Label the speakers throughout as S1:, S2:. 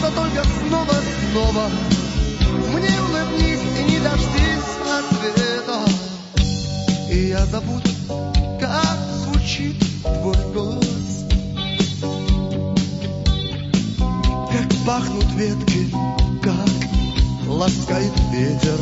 S1: света только снова. Мне улыбнись и не дождись ответа, и я забуду, как звучит твой голос, как пахнут ветки, как ласкает ветер.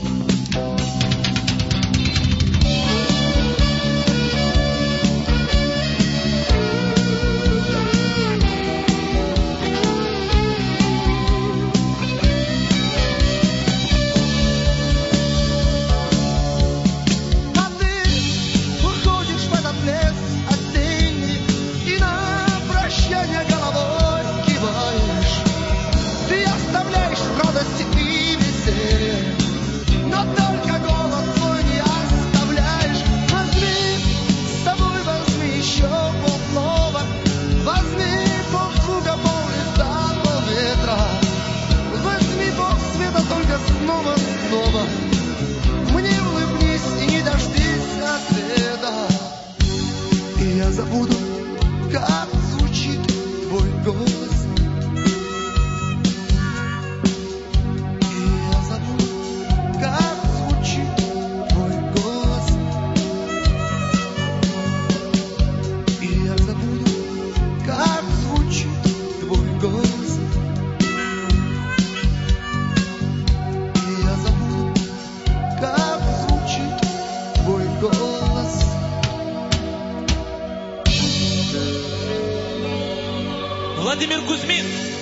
S1: Снова мне улыбнись и не дождись ответа, и я забуду, как звучит твой голос, и я забуду, как звучит твой голос, и я забуду, как звучит твой голос.
S2: Владимир Кузьмин.